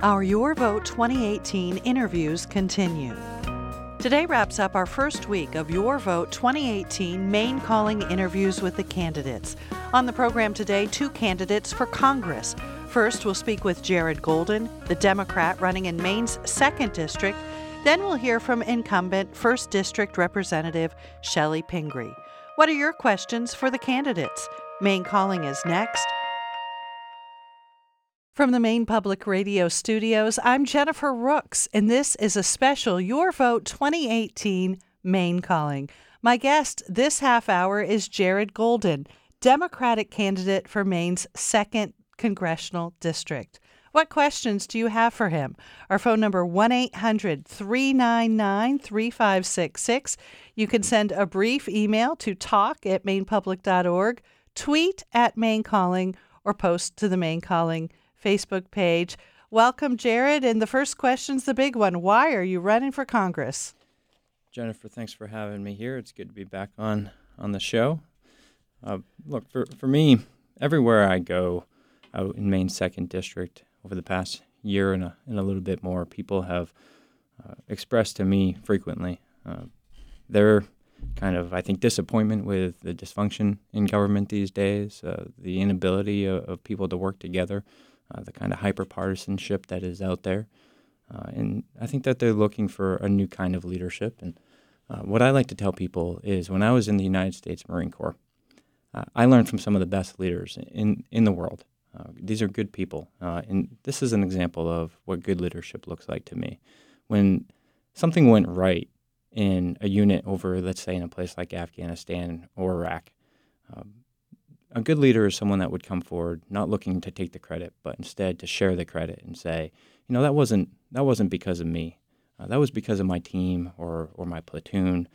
Our Your Vote 2018 interviews continue. Today wraps up our first week of Your Vote 2018 Maine Calling interviews with the candidates. On the program today, 2 candidates for Congress. First, we'll speak with Jared Golden, the Democrat running in Maine's 2nd District. Then we'll hear from incumbent 1st District Representative Shelley Pingree. What are your questions for the candidates? Maine Calling is next. From the Maine Public Radio studios, I'm Jennifer Rooks, and this is a special Your Vote 2018 Maine Calling. My guest this half hour is Jared Golden, Democratic candidate for Maine's 2nd Congressional District. What questions do you have for him? Our phone number 1-800-399-3566. You can send a brief email to talk@mainepublic.org, tweet at Maine Calling, or post to the Maine Calling Facebook page. Welcome, Jared. And the first question's the big one. Why are you running for Congress? Jennifer, thanks for having me here. It's good to be back on the show. Look, for me, everywhere I go out in Maine's 2nd District over the past year and a little bit more, people have expressed to me frequently their kind of, I think, disappointment with the dysfunction in government these days, the inability of people to work together, the kind of hyper-partisanship that is out there. And I think that they're looking for a new kind of leadership. And what I like to tell people is when I was in the United States Marine Corps, I learned from some of the best leaders in the world. These are good people. And this is an example of what good leadership looks like to me. When something went right in a unit over, let's say, in a place like Afghanistan or Iraq, a good leader is someone that would come forward, not looking to take the credit, but instead to share the credit and say, that wasn't because of me. That was because of my team or my platoon.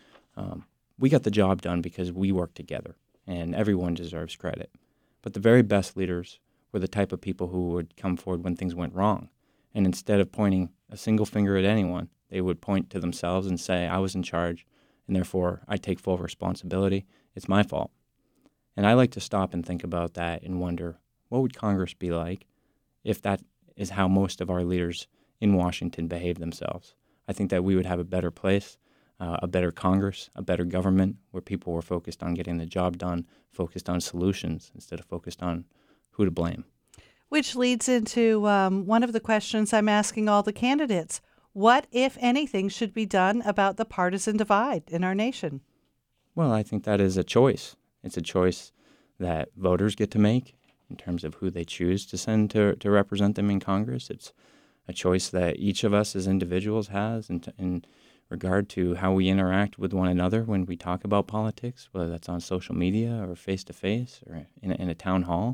We got the job done because we worked together, and everyone deserves credit. But the very best leaders were the type of people who would come forward when things went wrong. And instead of pointing a single finger at anyone, they would point to themselves and say, I was in charge, and therefore I take full responsibility. It's my fault. And I like to stop and think about that and wonder, what would Congress be like if that is how most of our leaders in Washington behave themselves? I think that we would have a better place, a better Congress, a better government where people were focused on getting the job done, focused on solutions instead of focused on who to blame. Which leads into one of the questions I'm asking all the candidates. What, if anything, should be done about the partisan divide in our nation? Well, I think that is a choice. It's a choice that voters get to make in terms of who they choose to send to represent them in Congress. It's a choice that each of us as individuals has in regard to how we interact with one another when we talk about politics, whether that's on social media or face-to-face or in a town hall.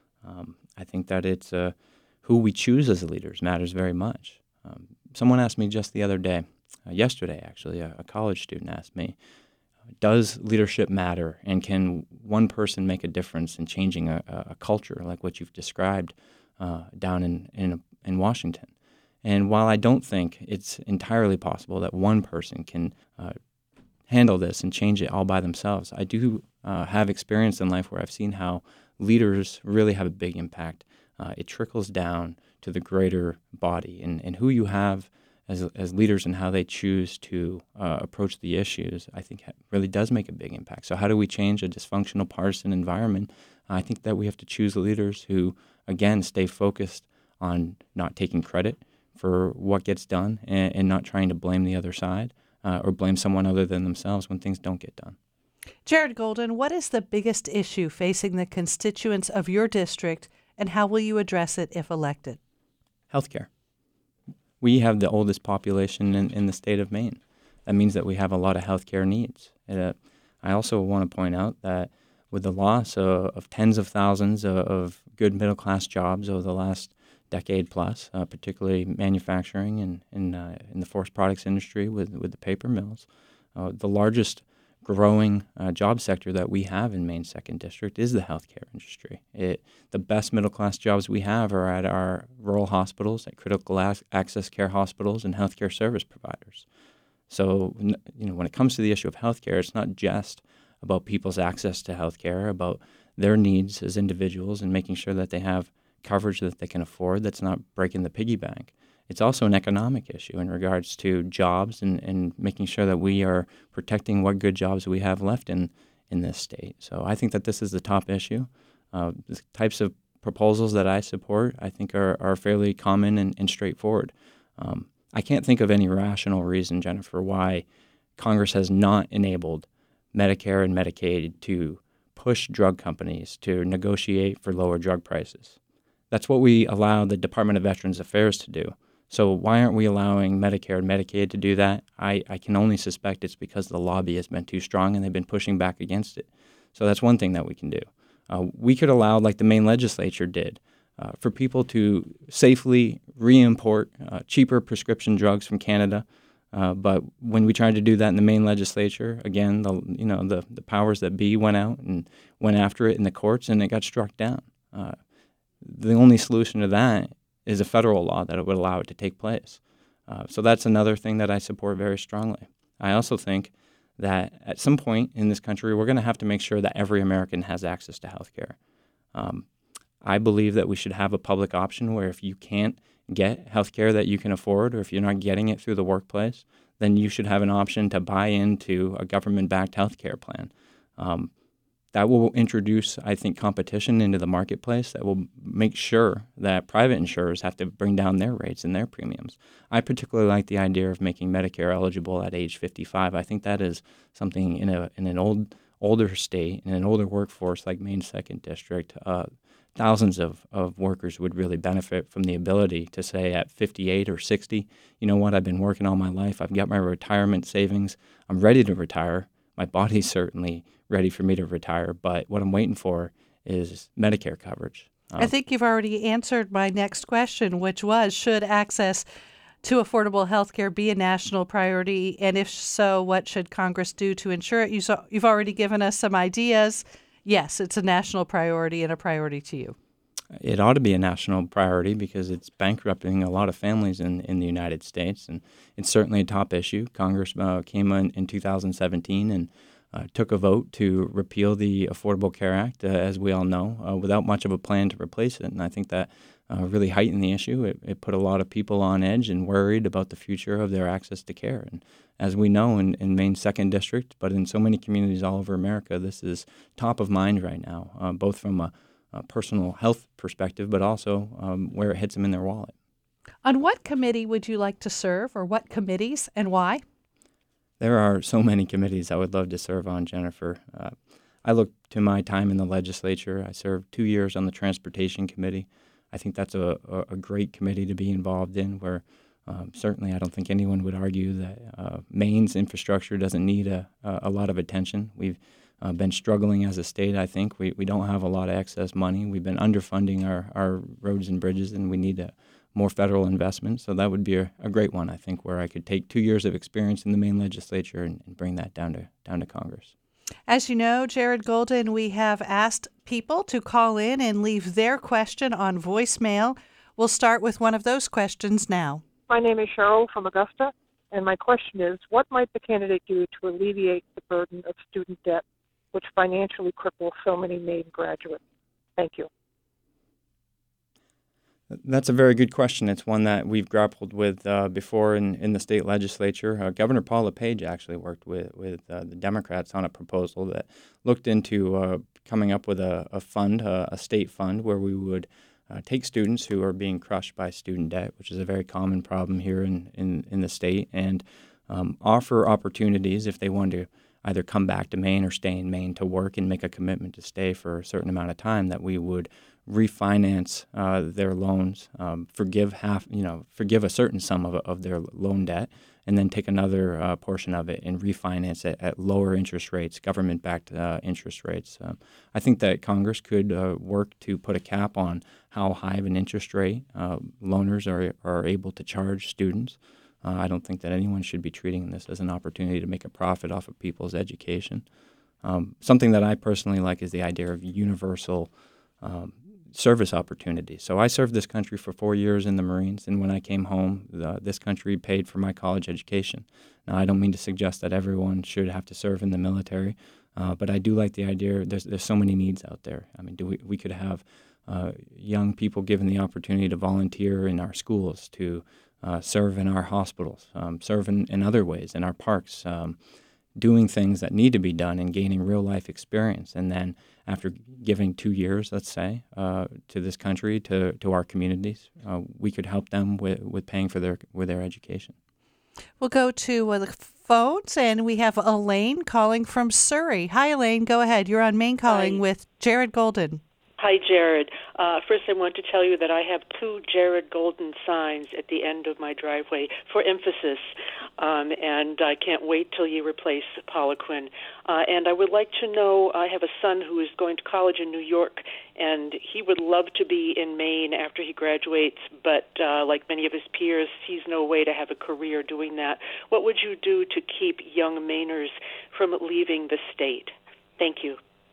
I think that it's who we choose as leaders matters very much. Someone asked me just the other day, yesterday actually, a college student asked me, does leadership matter, and can one person make a difference in changing a culture like what you've described down in Washington? And while I don't think it's entirely possible that one person can handle this and change it all by themselves, I do have experience in life where I've seen how leaders really have a big impact. It trickles down to the greater body, and who you have as leaders and how they choose to approach the issues, I think really does make a big impact. So how do we change a dysfunctional partisan environment? I think that we have to choose leaders who, again, stay focused on not taking credit for what gets done and not trying to blame the other side or blame someone other than themselves when things don't get done. Jared Golden, what is the biggest issue facing the constituents of your district, and how will you address it if elected? Healthcare. We have the oldest population in the state of Maine. That means that we have a lot of healthcare needs. I also want to point out that with the loss of tens of thousands of good middle-class jobs over the last decade plus, particularly manufacturing and in the forest products industry with the paper mills, the largest growing job sector that we have in Maine's 2nd District is the healthcare industry. The best middle-class jobs we have are at our rural hospitals, at critical access care hospitals, and healthcare service providers. So, when it comes to the issue of healthcare, it's not just about people's access to healthcare, about their needs as individuals and making sure that they have coverage that they can afford that's not breaking the piggy bank. It's also an economic issue in regards to jobs and making sure that we are protecting what good jobs we have left in this state. So I think that this is the top issue. The types of proposals that I support, I think, are fairly common and straightforward. I can't think of any rational reason, Jennifer, why Congress has not enabled Medicare and Medicaid to push drug companies to negotiate for lower drug prices. That's what we allow the Department of Veterans Affairs to do. So why aren't we allowing Medicare and Medicaid to do that? I can only suspect it's because the lobby has been too strong and they've been pushing back against it. So that's one thing that we can do. We could allow, like the Maine legislature did, for people to safely re-import cheaper prescription drugs from Canada. But when we tried to do that in the Maine legislature, again, the powers that be went out and went after it in the courts, and it got struck down. The only solution to that is a federal law that would allow it to take place. So that's another thing that I support very strongly. I also think that at some point in this country, we're going to have to make sure that every American has access to health care. I believe that we should have a public option where if you can't get health care that you can afford, or if you're not getting it through the workplace, then you should have an option to buy into a government-backed health care plan. That will introduce, I think, competition into the marketplace that will make sure that private insurers have to bring down their rates and their premiums. I particularly like the idea of making Medicare eligible at age 55. I think that is something in an older state, in an older workforce like Maine 2nd District, thousands of workers would really benefit from the ability to say at 58 or 60, you know what, I've been working all my life, I've got my retirement savings, I'm ready to retire. My body's certainly ready for me to retire, but what I'm waiting for is Medicare coverage. I think you've already answered my next question, which was, should access to affordable health care be a national priority? And if so, what should Congress do to ensure it? You've already given us some ideas. Yes, it's a national priority and a priority to you. It ought to be a national priority because it's bankrupting a lot of families in the United States, and it's certainly a top issue. Congress came in 2017 and took a vote to repeal the Affordable Care Act, as we all know, without much of a plan to replace it. And I think that really heightened the issue. It put a lot of people on edge and worried about the future of their access to care. And as we know in Maine 2nd District, but in so many communities all over America, this is top of mind right now, both from a personal health perspective, but also where it hits them in their wallet. On what committee would you like to serve, or what committees, and why? There are so many committees I would love to serve on, Jennifer. I look to my time in the legislature. I served 2 years on the Transportation Committee. I think that's a great committee to be involved in, where certainly I don't think anyone would argue that Maine's infrastructure doesn't need a lot of attention. We've been struggling as a state, I think. We don't have a lot of excess money. We've been underfunding our roads and bridges, and we need more federal investment. So that would be a great one, I think, where I could take 2 years of experience in the Maine legislature and bring that down to Congress. As you know, Jared Golden, we have asked people to call in and leave their question on voicemail. We'll start with one of those questions now. My name is Cheryl from Augusta, and my question is, what might the candidate do to alleviate the burden of student debt, which financially cripples so many Maine graduates? Thank you. That's a very good question. It's one that we've grappled with before in the state legislature. Governor Paul LePage actually worked with the Democrats on a proposal that looked into coming up with a fund, a state fund, where we would take students who are being crushed by student debt, which is a very common problem here in the state, and offer opportunities if they want to either come back to Maine or stay in Maine to work and make a commitment to stay for a certain amount of time, that we would refinance their loans, forgive a certain sum of their loan debt, and then take another portion of it and refinance it at lower interest rates, government-backed interest rates. I think that Congress could work to put a cap on how high of an interest rate loaners are able to charge students. I don't think that anyone should be treating this as an opportunity to make a profit off of people's education. Something that I personally like is the idea of universal service opportunities. So I served this country for 4 years in the Marines, and when I came home, this country paid for my college education. Now, I don't mean to suggest that everyone should have to serve in the military, but I do like the idea. There's so many needs out there. I mean, we could have young people given the opportunity to volunteer in our schools, to serve in our hospitals, serve in other ways, in our parks, doing things that need to be done and gaining real-life experience. And then after giving 2 years, let's say, to this country, to our communities, we could help them with paying for their education. We'll go to the phones, and we have Elaine calling from Surrey. Hi, Elaine. Go ahead. You're on Maine Calling Hi. with Jared Golden. Hi, Jared. First, I want to tell you that I have 2 Jared Golden signs at the end of my driveway for emphasis, and I can't wait till you replace Paula Quinn. And I would like to know, I have a son who is going to college in New York, and he would love to be in Maine after he graduates, but like many of his peers, sees no way to have a career doing that. What would you do to keep young Mainers from leaving the state? Thank you.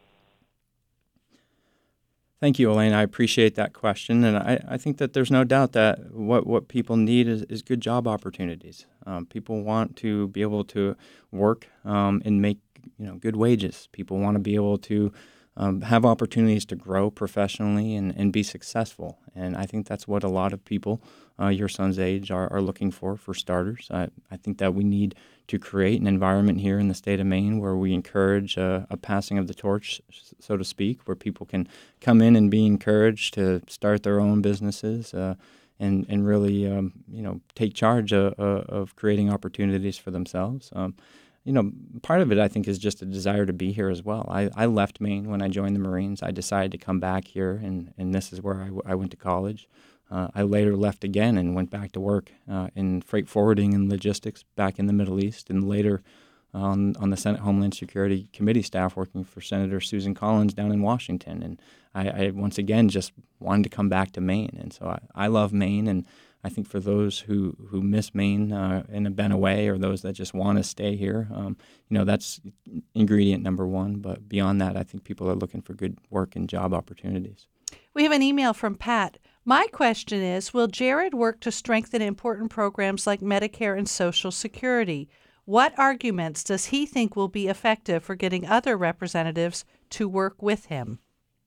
Thank you, Elaine. I appreciate that question, and I think that there's no doubt that what people need is good job opportunities. People want to be able to work and make good wages. People want to be able to have opportunities to grow professionally and be successful. And I think that's what a lot of people your son's age are looking for starters. I think that we need to create an environment here in the state of Maine where we encourage a passing of the torch, so to speak, where people can come in and be encouraged to start their own businesses and really take charge of creating opportunities for themselves. Part of it, I think, is just a desire to be here as well. I left Maine when I joined the Marines. I decided to come back here, and this is where I went to college. I later left again and went back to work in freight forwarding and logistics back in the Middle East, and later on the Senate Homeland Security Committee staff working for Senator Susan Collins down in Washington. And I once again just wanted to come back to Maine. And so I love Maine, and I think for those who miss Maine and have been away, or those that just want to stay here, that's ingredient number one. But beyond that, I think people are looking for good work and job opportunities. We have an email from Pat. My question is, will Jared work to strengthen important programs like Medicare and Social Security? What arguments does he think will be effective for getting other representatives to work with him?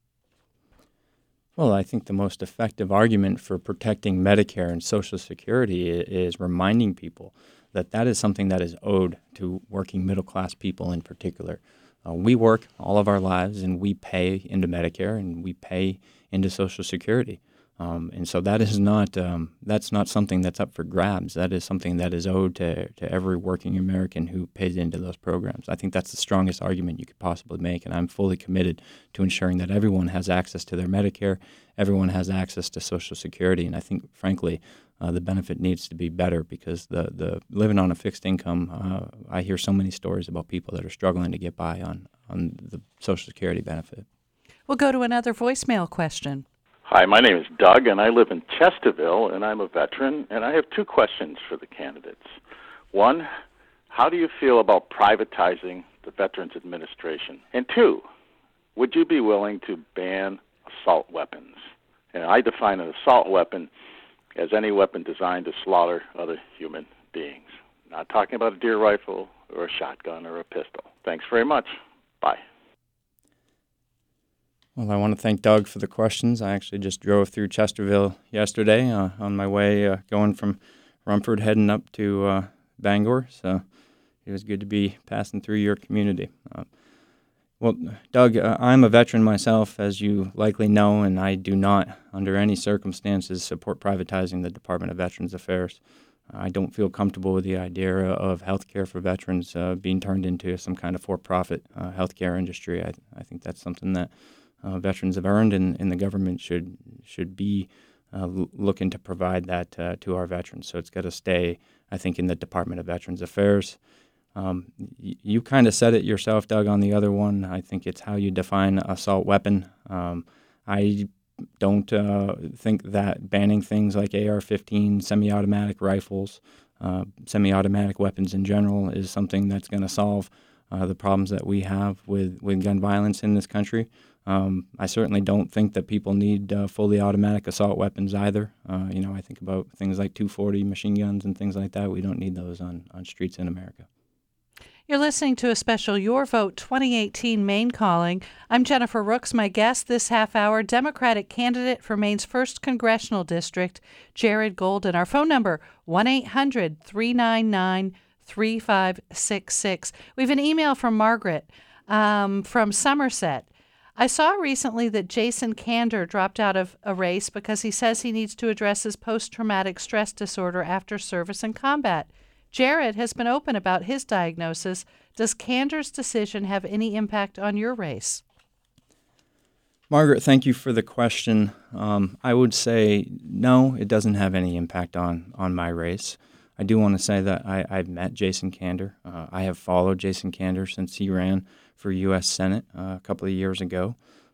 Well, I think the most effective argument for protecting Medicare and Social Security is reminding people that is something that is owed to working middle-class people in particular. We work all of our lives, and we pay into Medicare, and we pay into Social Security. And so that is that's not something that's up for grabs. That is something that is owed to every working American who pays into those programs. I think that's the strongest argument you could possibly make, and I'm fully committed to ensuring that everyone has access to their Medicare, everyone has access to Social Security, and I think, frankly, the benefit needs to be better because the living on a fixed income, I hear so many stories about people that are struggling to get by on the Social Security benefit. We'll go to another voicemail question. Hi, my name is Doug, and I live in Chesterville, and I'm a veteran, and I have 2 questions for the candidates. One, how do you feel about privatizing the Veterans Administration? And 2, would you be willing to ban assault weapons? And I define an assault weapon as any weapon designed to slaughter other human beings. Not talking about a deer rifle or a shotgun or a pistol. Thanks very much. Bye. Well, I want to thank Doug for the questions. I actually just drove through Chesterville yesterday on my way going from Rumford heading up to Bangor, so it was good to be passing through your community. Well, Doug, I'm a veteran myself, as you likely know, and I do not, under any circumstances, support privatizing the Department of Veterans Affairs. I don't feel comfortable with the idea of health care for veterans being turned into some kind of for-profit health care industry. I think that's something that veterans have earned, and the government should be looking to provide that to our veterans. So it's got to stay, I think, in the Department of Veterans Affairs. You kind of said it yourself, Doug, on the other one. I think it's how you define assault weapon. I don't think that banning things like AR-15, semi-automatic rifles, semi-automatic weapons in general is something that's going to solve the problems that we have with gun violence in this country. I certainly don't think that people need fully automatic assault weapons either. I think about things like .240 machine guns and things like that. We don't need those on streets in America. You're listening to a special Your Vote 2018 Maine Calling. I'm Jennifer Rooks. My guest this half hour, Democratic candidate for Maine's 1st Congressional District, Jared Golden. Our phone number, 1-800-399-3566. We have an email from Margaret from Somerset. I saw recently that Jason Kander dropped out of a race because he says he needs to address his post-traumatic stress disorder after service and combat. Jared has been open about his diagnosis. Does Kander's decision have any impact on your race? Margaret, thank you for the question. I would say no, it doesn't have any impact on my race. I do want to say that I've met Jason Kander. I have followed Jason Kander since he ran for U.S. Senate a couple of years ago.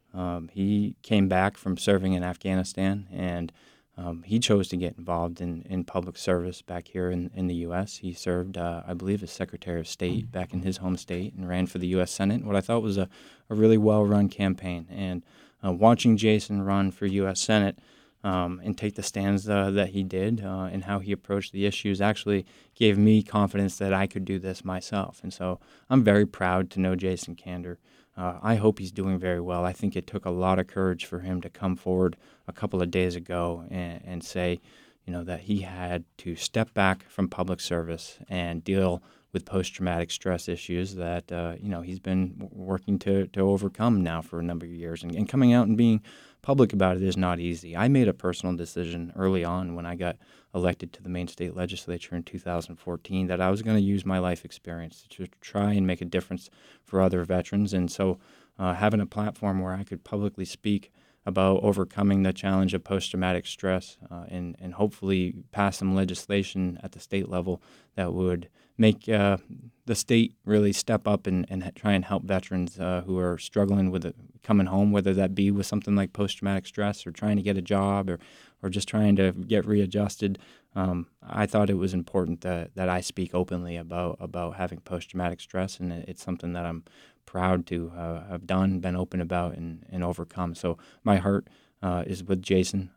He came back from serving in Afghanistan, and he chose to get involved in public service back here in the U.S. He served, I believe, as Secretary of State back in his home state and ran for the U.S. Senate, what I thought was a really well-run campaign. And watching Jason run for U.S. Senate and take the stands that he did and how he approached the issues actually gave me confidence that I could do this myself. And so I'm very proud to know Jason Kander. I hope he's doing very well. I think it took a lot of courage for him to come forward a couple of days ago and say, that he had to step back from public service and deal with post-traumatic stress issues that, he's been working to overcome now for a number of years. And coming out and being public about it is not easy. I made a personal decision early on when I got elected to the Maine State Legislature in 2014 that I was going to use my life experience to try and make a difference for other veterans. And so having a platform where I could publicly speak about overcoming the challenge of post-traumatic stress and hopefully pass some legislation at the state level that would make the state really step up and try and help veterans who are struggling with coming home, whether that be with something like post-traumatic stress or trying to get a job or just trying to get readjusted. I thought it was important that I speak openly about having post-traumatic stress, and it's something that I'm proud to have done, been open about, and overcome. So my heart is with Jason,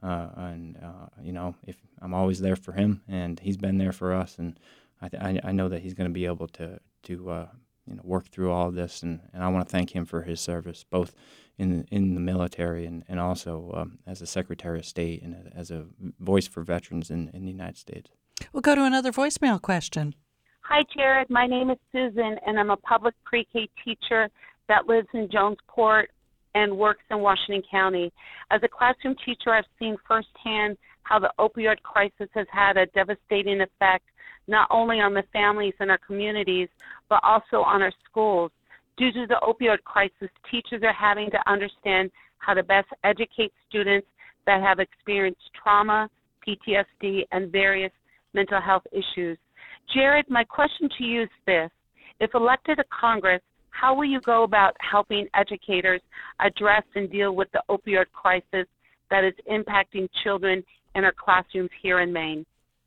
if I'm always there for him, and he's been there for us, and I know that he's going to be able to work through all of this, and I want to thank him for his service, both in the military and also as a Secretary of State and as a voice for veterans in the United States. We'll go to another voicemail question. Hi, Jared. My name is Susan, and I'm a public pre-K teacher that lives in Jonesport and works in Washington County. As a classroom teacher, I've seen firsthand how the opioid crisis has had a devastating effect not only on the families in our communities, but also on our schools. Due to the opioid crisis, teachers are having to understand how to best educate students that have experienced trauma, PTSD, and various mental health issues. Jared, my question to you is this. If elected to Congress, how will you go about helping educators address and deal with the opioid crisis that is impacting children in our classrooms here in Maine?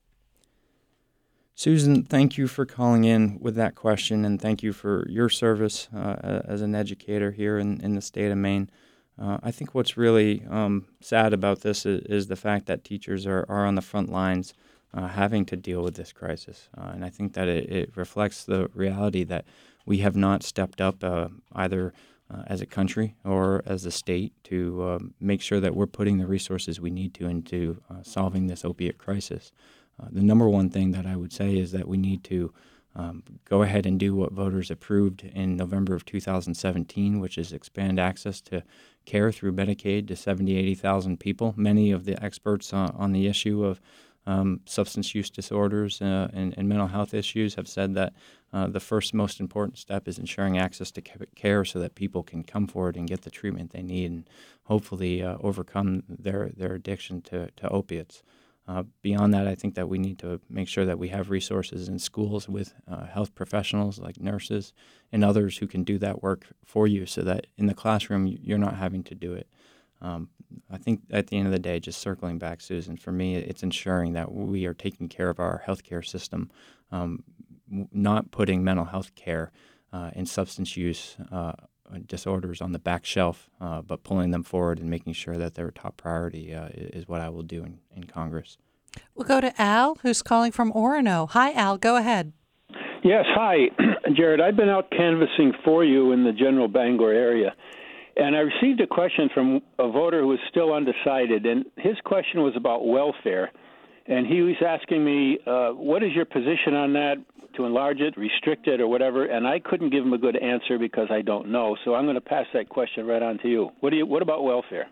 Susan, thank you for calling in with that question, and thank you for your service as an educator here in the state of Maine. I think what's really sad about this is the fact that teachers are on the front lines having to deal with this crisis. And I think that it reflects the reality that we have not stepped up either as a country or as a state to make sure that we're putting the resources we need to into solving this opiate crisis. The number one thing that I would say is that we need to go ahead and do what voters approved in November of 2017, which is expand access to care through Medicaid to 80,000 people. Many of the experts on the issue of substance use disorders and mental health issues have said that the first most important step is ensuring access to care so that people can come forward and get the treatment they need and hopefully overcome their addiction to opiates. Beyond that, I think that we need to make sure that we have resources in schools with health professionals like nurses and others who can do that work for you so that in the classroom you're not having to do it. I think at the end of the day, just circling back, Susan, for me, it's ensuring that we are taking care of our healthcare system, not putting mental health care and substance use disorders on the back shelf, but pulling them forward and making sure that they're a top priority is what I will do in Congress. We'll go to Al, who's calling from Orono. Hi, Al. Go ahead. Yes, hi, Jared. I've been out canvassing for you in the general Bangor area, and I received a question from a voter who was still undecided, and his question was about welfare. And he was asking me, what is your position on that, to enlarge it, restrict it, or whatever? And I couldn't give him a good answer because I don't know. So I'm going to pass that question right on to you. What about welfare?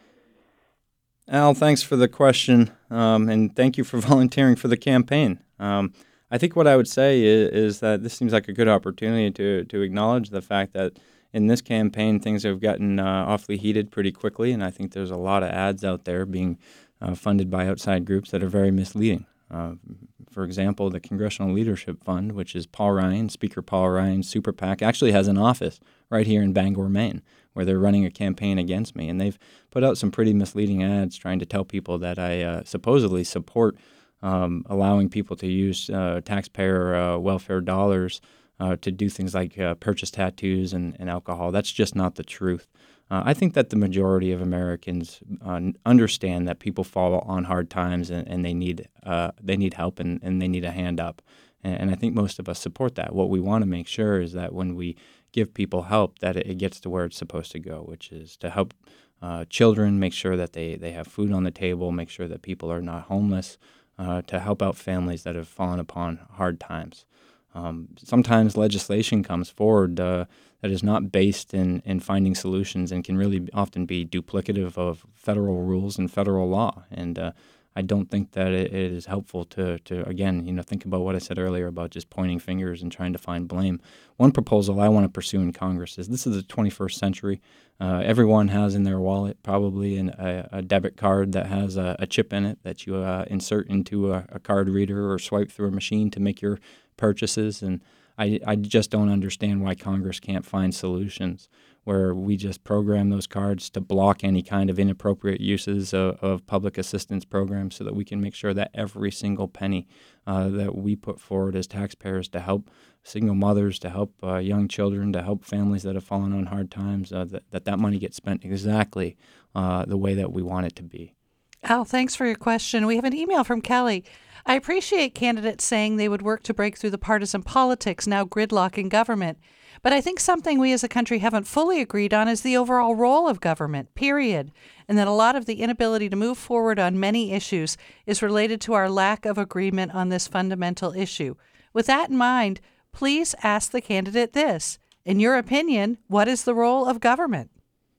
Al, thanks for the question, and thank you for volunteering for the campaign. I think what I would say is that this seems like a good opportunity to acknowledge the fact that in this campaign things have gotten awfully heated pretty quickly, and I think there's a lot of ads out there being funded by outside groups that are very misleading. For example, the Congressional Leadership Fund, which is Paul Ryan, Speaker Paul Ryan's super PAC, actually has an office right here in Bangor, Maine, where they're running a campaign against me. And they've put out some pretty misleading ads trying to tell people that I supposedly support allowing people to use taxpayer welfare dollars to do things like purchase tattoos and alcohol. That's just not the truth. I think that the majority of Americans understand that people fall on hard times and they need help and they need a hand up. And I think most of us support that. What we want to make sure is that when we give people help, that it gets to where it's supposed to go, which is to help children, make sure that they have food on the table, make sure that people are not homeless, to help out families that have fallen upon hard times. Sometimes legislation comes forward that is not based in finding solutions and can really often be duplicative of federal rules and federal law. And I don't think that it is helpful to again, think about what I said earlier about just pointing fingers and trying to find blame. One proposal I want to pursue in Congress is this is the 21st century. Everyone has in their wallet probably a debit card that has a chip in it that you insert into a card reader or swipe through a machine to make your purchases. And I just don't understand why Congress can't find solutions where we just program those cards to block any kind of inappropriate uses of public assistance programs so that we can make sure that every single penny that we put forward as taxpayers to help single mothers, to help young children, to help families that have fallen on hard times, that money gets spent exactly the way that we want it to be. Al, thanks for your question. We have an email from Kelly. I appreciate candidates saying they would work to break through the partisan politics now gridlocking government. But I think something we as a country haven't fully agreed on is the overall role of government, period. And that a lot of the inability to move forward on many issues is related to our lack of agreement on this fundamental issue. With that in mind, please ask the candidate this. In your opinion, what is the role of government?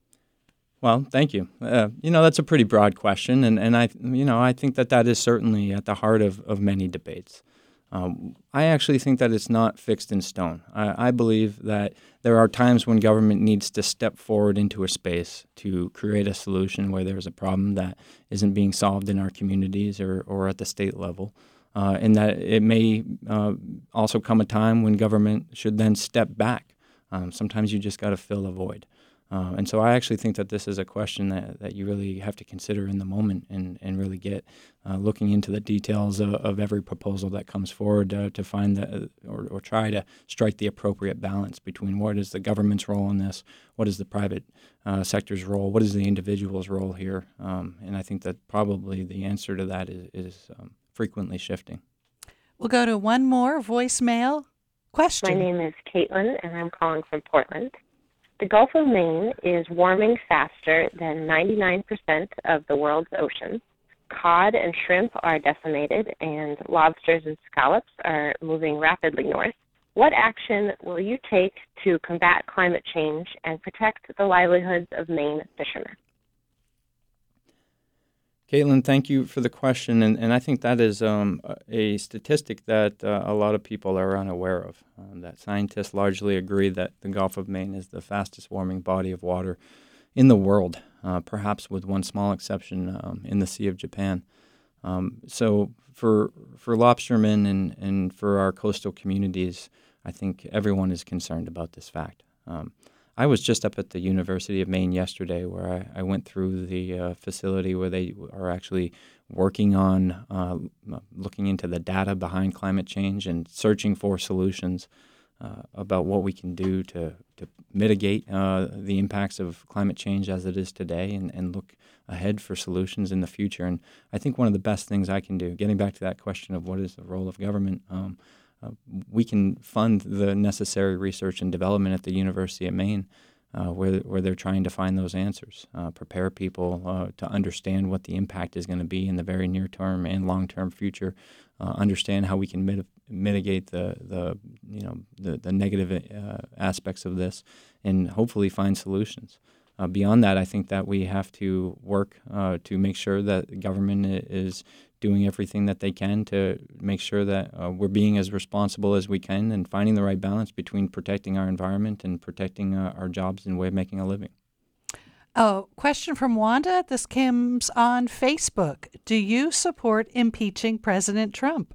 Well, thank you. That's a pretty broad question, and I think that is certainly at the heart of many debates. I actually think that it's not fixed in stone. I believe that there are times when government needs to step forward into a space to create a solution where there's a problem that isn't being solved in our communities or at the state level, and that it may also come a time when government should then step back. Sometimes you just got to fill a void. And so I actually think that this is a question that you really have to consider in the moment and really get looking into the details of every proposal that comes forward to find or try to strike the appropriate balance between what is the government's role in this, what is the private sector's role, what is the individual's role here. And I think that probably the answer to that is frequently shifting. We'll go to one more voicemail question. My name is Caitlin, and I'm calling from Portland. The Gulf of Maine is warming faster than 99% of the world's oceans. Cod and shrimp are decimated, and lobsters and scallops are moving rapidly north. What action will you take to combat climate change and protect the livelihoods of Maine fishermen? Caitlin, thank you for the question, and I think that is a statistic that a lot of people are unaware of, that scientists largely agree that the Gulf of Maine is the fastest warming body of water in the world, perhaps with one small exception in the Sea of Japan. So for lobstermen and for our coastal communities, I think everyone is concerned about this fact. I was just up at the University of Maine yesterday where I went through the facility where they are actually working on looking into the data behind climate change and searching for solutions about what we can do to mitigate the impacts of climate change as it is today and look ahead for solutions in the future. And I think one of the best things I can do, getting back to that question of what is the role of government, we can fund the necessary research and development at the University of Maine where they're trying to find those answers, prepare people to understand what the impact is going to be in the very near term and long term future, understand how we can mitigate the negative aspects of this, and hopefully find solutions. Beyond that, I think that we have to work to make sure that the government is doing everything that they can to make sure that we're being as responsible as we can and finding the right balance between protecting our environment and protecting our jobs and way of making a living. Oh, question from Wanda. This comes on Facebook. Do you support impeaching President Trump?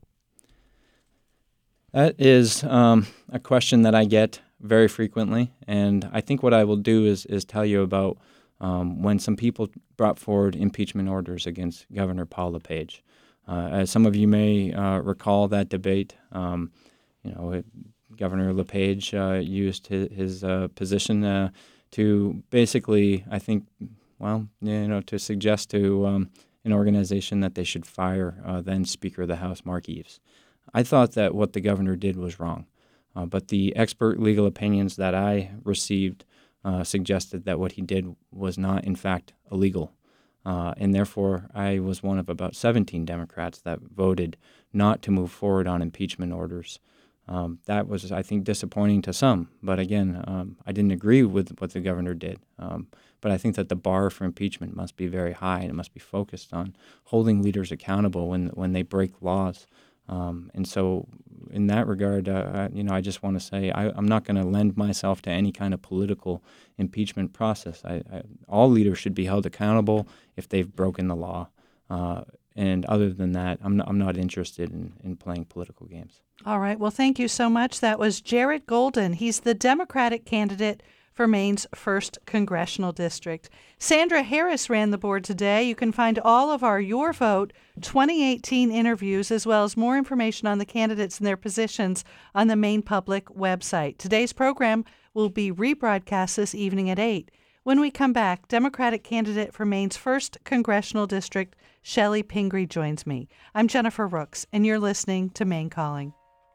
That is a question that I get very frequently, and I think what I will do is tell you about when some people brought forward impeachment orders against Governor Paul LePage. As some of you may recall that debate, Governor LePage used his position to basically, I think, to suggest to an organization that they should fire then Speaker of the House, Mark Eves. I thought that what the governor did was wrong, but the expert legal opinions that I received suggested that what he did was not, in fact, illegal. And therefore, I was one of about 17 Democrats that voted not to move forward on impeachment orders. That was, I think, disappointing to some. But again, I didn't agree with what the governor did. But I think that the bar for impeachment must be very high, and it must be focused on holding leaders accountable when they break laws. And so in that regard, I just want to say I'm not going to lend myself to any kind of political impeachment process. All leaders should be held accountable if they've broken the law. And other than that, I'm not interested in playing political games. All right. Well, thank you so much. That was Jared Golden. He's the Democratic candidate for Maine's 1st Congressional District. Sandra Harris ran the board today. You can find all of our Your Vote 2018 interviews, as well as more information on the candidates and their positions on the Maine Public website. Today's program will be rebroadcast this evening at 8. When we come back, Democratic candidate for Maine's 1st Congressional District, Shelley Pingree, joins me. I'm Jennifer Rooks, and you're listening to Maine Calling.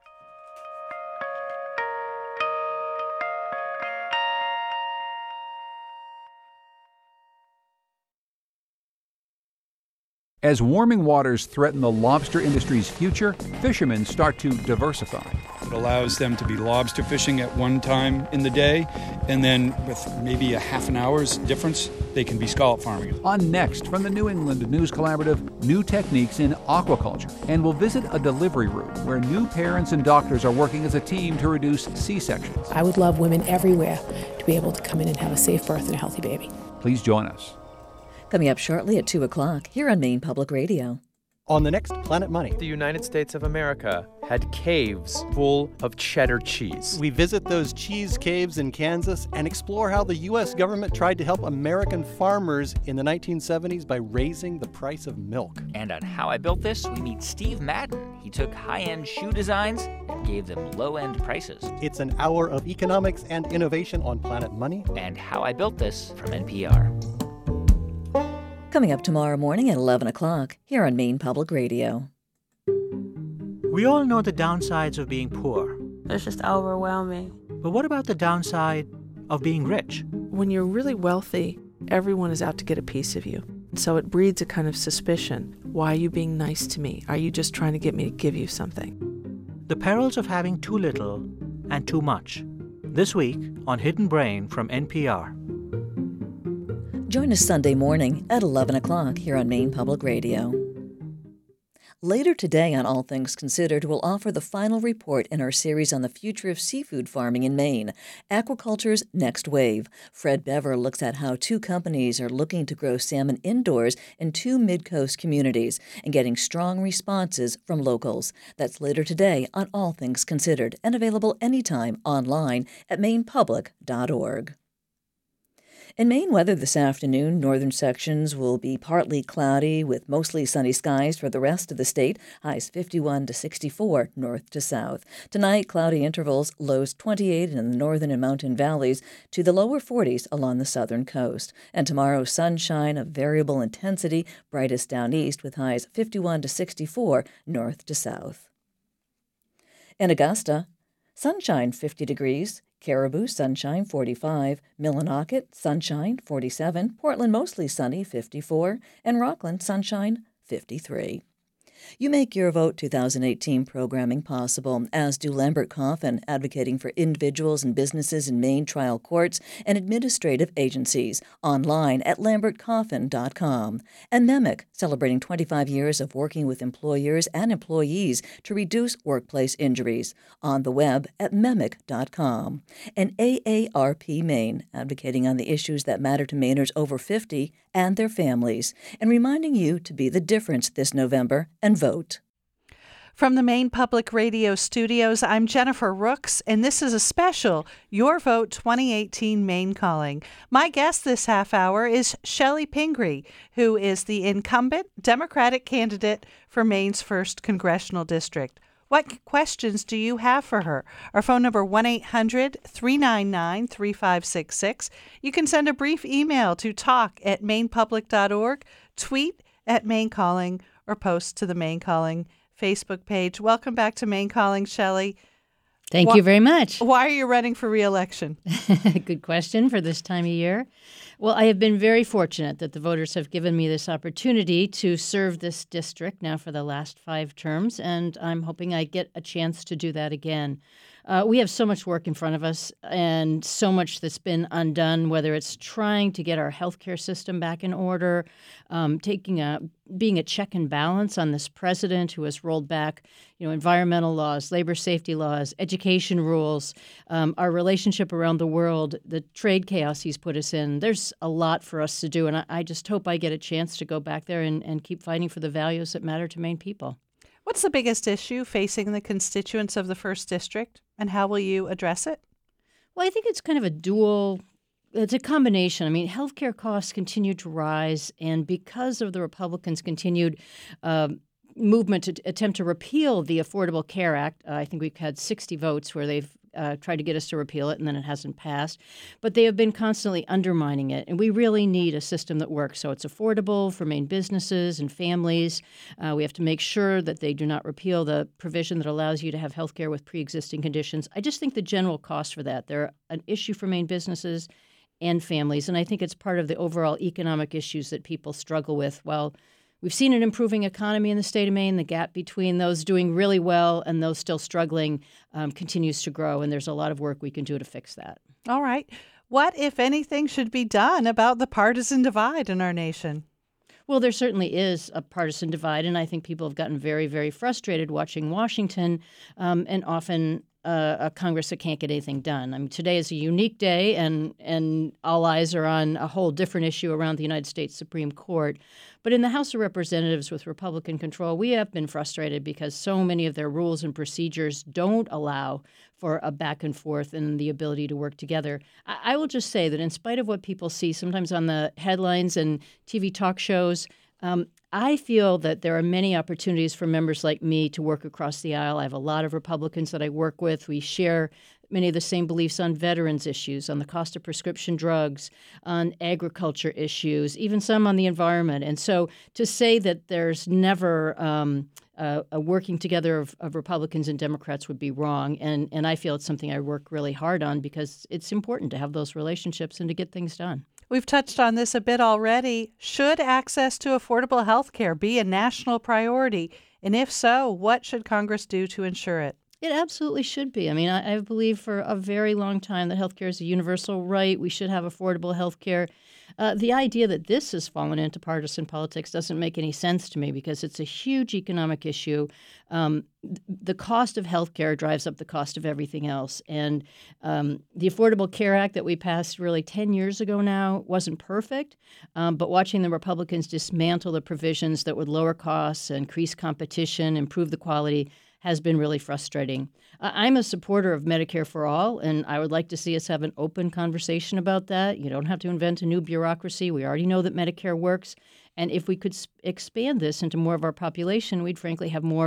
As warming waters threaten the lobster industry's future, fishermen start to diversify. It allows them to be lobster fishing at one time in the day, and then with maybe a half an hour's difference, they can be scallop farming. On Next from the New England News Collaborative, new techniques in aquaculture. And we'll visit a delivery room where new parents and doctors are working as a team to reduce C-sections. I would love women everywhere to be able to come in and have a safe birth and a healthy baby. Please join us. Coming up shortly at 2 o'clock here on Maine Public Radio. On the next Planet Money, the United States of America had caves full of cheddar cheese. We visit those cheese caves in Kansas and explore how the U.S. government tried to help American farmers in the 1970s by raising the price of milk. And on How I Built This, we meet Steve Madden. He took high-end shoe designs and gave them low-end prices. It's an hour of economics and innovation on Planet Money. And How I Built This from NPR. Coming up tomorrow morning at 11 o'clock here on Maine Public Radio. We all know the downsides of being poor. It's just overwhelming. But what about the downside of being rich? When you're really wealthy, everyone is out to get a piece of you. So it breeds a kind of suspicion. Why are you being nice to me? Are you just trying to get me to give you something? The perils of having too little and too much. This week on Hidden Brain from NPR. Join us Sunday morning at 11 o'clock here on Maine Public Radio. Later today on All Things Considered, we'll offer the final report in our series on the future of seafood farming in Maine, Aquaculture's Next Wave. Fred Bever looks at how 2 companies are looking to grow salmon indoors in 2 mid-coast communities and getting strong responses from locals. That's later today on All Things Considered and available anytime online at mainepublic.org. In Maine weather this afternoon, northern sections will be partly cloudy with mostly sunny skies for the rest of the state, highs 51 to 64 north to south. Tonight, cloudy intervals, lows 28 in the northern and mountain valleys to the lower 40s along the southern coast. And tomorrow, sunshine of variable intensity, brightest down east with highs 51 to 64 north to south. In Augusta, sunshine 50 degrees. Caribou, sunshine 45. Millinocket, sunshine 47. Portland, mostly sunny 54. And Rockland, sunshine 53. You make Your Vote 2018 programming possible, as do Lambert Coffin, advocating for individuals and businesses in Maine trial courts and administrative agencies, online at lambertcoffin.com. And MEMIC, celebrating 25 years of working with employers and employees to reduce workplace injuries, on the web at MEMIC.com. And AARP Maine, advocating on the issues that matter to Mainers over 50 and their families, and reminding you to be the difference this November and vote. From the Maine Public Radio studios, I'm Jennifer Rooks, and this is a special Your Vote 2018 Maine Calling. My guest this half hour is Shelley Pingree, who is the incumbent Democratic candidate for Maine's 1st Congressional District. What questions do you have for her? Our phone number, 1-800-399-3566. You can send a brief email to talk@mainepublic.org, tweet at Maine Calling, or post to the Maine Calling Facebook page. Welcome back to Maine Calling, Shelley. Thank you very much. Why are you running for re-election? Good question for this time of year. Well, I have been very fortunate that the voters have given me this opportunity to serve this district now for the last 5 terms, and I'm hoping I get a chance to do that again. We have so much work in front of us and so much that's been undone, whether it's trying to get our healthcare system back in order, being a check and balance on this president who has rolled back, environmental laws, labor safety laws, education rules, our relationship around the world, the trade chaos he's put us in. There's a lot for us to do, and I just hope I get a chance to go back there and keep fighting for the values that matter to Maine people. What's the biggest issue facing the constituents of the 1st District, and how will you address it? Well, I think it's kind of it's a combination. I mean, healthcare costs continue to rise, and because of the Republicans' continued movement to attempt to repeal the Affordable Care Act, I think we've had 60 votes where they've tried to get us to repeal it, and then it hasn't passed. But they have been constantly undermining it, and we really need a system that works so it's affordable for Maine businesses and families. We have to make sure that they do not repeal the provision that allows you to have health care with pre-existing conditions. I just think the general cost for that, they're an issue for Maine businesses and families, and I think it's part of the overall economic issues that people struggle with. Well, we've seen an improving economy in the state of Maine. The gap between those doing really well and those still struggling continues to grow, and there's a lot of work we can do to fix that. All right. What, if anything, should be done about the partisan divide in our nation? Well, there certainly is a partisan divide, and I think people have gotten very, very frustrated watching Washington and often a Congress that can't get anything done. I mean, today is a unique day, and all eyes are on a whole different issue around the United States Supreme Court. But in the House of Representatives with Republican control, we have been frustrated because so many of their rules and procedures don't allow for a back and forth and the ability to work together. I will just say that in spite of what people see sometimes on the headlines and TV talk shows, I feel that there are many opportunities for members like me to work across the aisle. I have a lot of Republicans that I work with. We share many of the same beliefs on veterans issues, on the cost of prescription drugs, on agriculture issues, even some on the environment. And so to say that there's never a working together of Republicans and Democrats would be wrong. And I feel it's something I work really hard on because it's important to have those relationships and to get things done. We've touched on this a bit already. Should access to affordable health care be a national priority? And if so, what should Congress do to ensure it? It absolutely should be. I mean, I believe for a very long time that health care is a universal right. We should have affordable health care. The idea that this has fallen into partisan politics doesn't make any sense to me because it's a huge economic issue. The cost of health care drives up the cost of everything else. And the Affordable Care Act that we passed really 10 years ago now wasn't perfect, but watching the Republicans dismantle the provisions that would lower costs, increase competition, improve the quality has been really frustrating. I'm a supporter of Medicare for All, and I would like to see us have an open conversation about that. You don't have to invent a new bureaucracy. We already know that Medicare works. And if we could expand this into more of our population, we'd frankly have more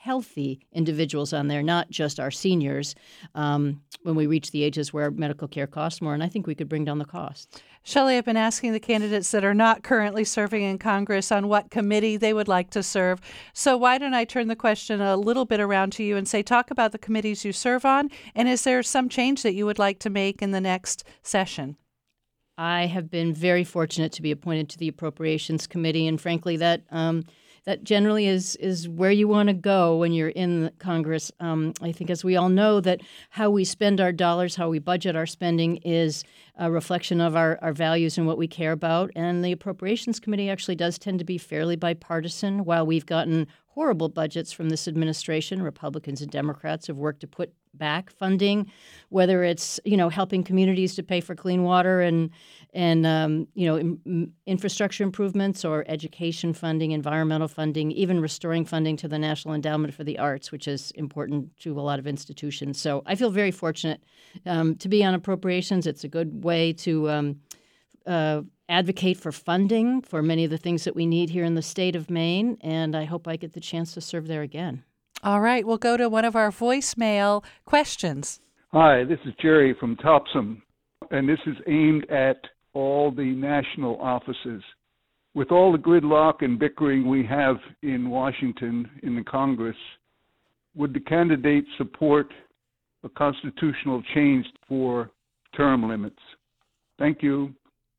healthy individuals on there, not just our seniors, when we reach the ages where medical care costs more. And I think we could bring down the costs. Shelley, I've been asking the candidates that are not currently serving in Congress on what committee they would like to serve. So why don't I turn the question a little bit around to you and say, talk about the committees you serve on, and is there some change that you would like to make in the next session? I have been very fortunate to be appointed to the Appropriations Committee, and frankly, that generally is where you want to go when you're in Congress. I think, as we all know, that how we spend our dollars, how we budget our spending is a reflection of our values and what we care about. And the Appropriations Committee actually does tend to be fairly bipartisan. While we've gotten horrible budgets from this administration, Republicans and Democrats have worked to put back funding, whether it's helping communities to pay for clean water and infrastructure improvements, or education funding, environmental funding, even restoring funding to the National Endowment for the Arts, which is important to a lot of institutions. So I feel very fortunate to be on appropriations. It's a good way to advocate for funding for many of the things that we need here in the state of Maine, and I hope I get the chance to serve there again. All right, we'll go to one of our voicemail questions. Hi, this is Jerry from Topsom, and this is aimed at all the national offices. With all the gridlock and bickering we have in Washington in the Congress, would the candidates support a constitutional change for term limits? Thank you.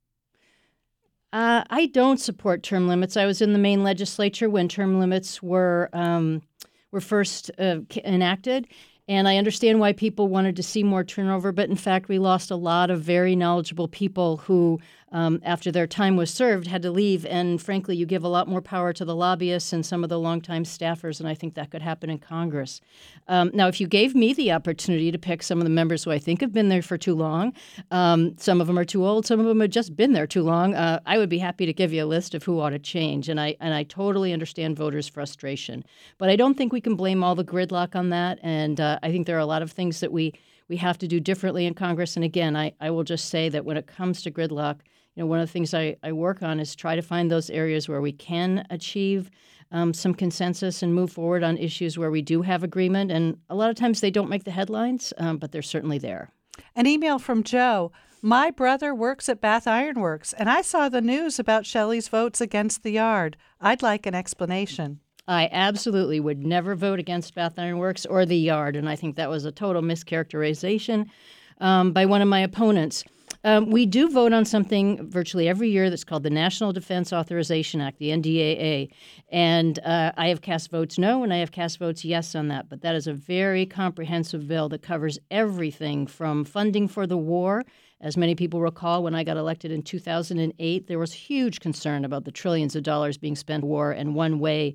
I don't support term limits. I was in the Maine legislature when term limits were first enacted, and I understand why people wanted to see more turnover, but in fact we lost a lot of very knowledgeable people who, after their time was served, had to leave, and frankly you give a lot more power to the lobbyists and some of the longtime staffers, and I think that could happen in Congress. Now, if you gave me the opportunity to pick some of the members who I think have been there for too long, some of them are too old, some of them have just been there too long, I would be happy to give you a list of who ought to change, and I totally understand voters' frustration. But I don't think we can blame all the gridlock on that, and I think there are a lot of things that we have to do differently in Congress. And again, I will just say that when it comes to gridlock, one of the things I work on is try to find those areas where we can achieve some consensus and move forward on issues where we do have agreement. And a lot of times they don't make the headlines, but they're certainly there. An email from Joe. My brother works at Bath Iron Works, and I saw the news about Shelley's votes against the yard. I'd like an explanation. I absolutely would never vote against Bath Iron Works or the yard, and I think that was a total mischaracterization by one of my opponents. We do vote on something virtually every year that's called the National Defense Authorization Act, the NDAA, and I have cast votes no and I have cast votes yes on that, but that is a very comprehensive bill that covers everything from funding for the war. As many people recall, when I got elected in 2008, there was huge concern about the trillions of dollars being spent on war, and one way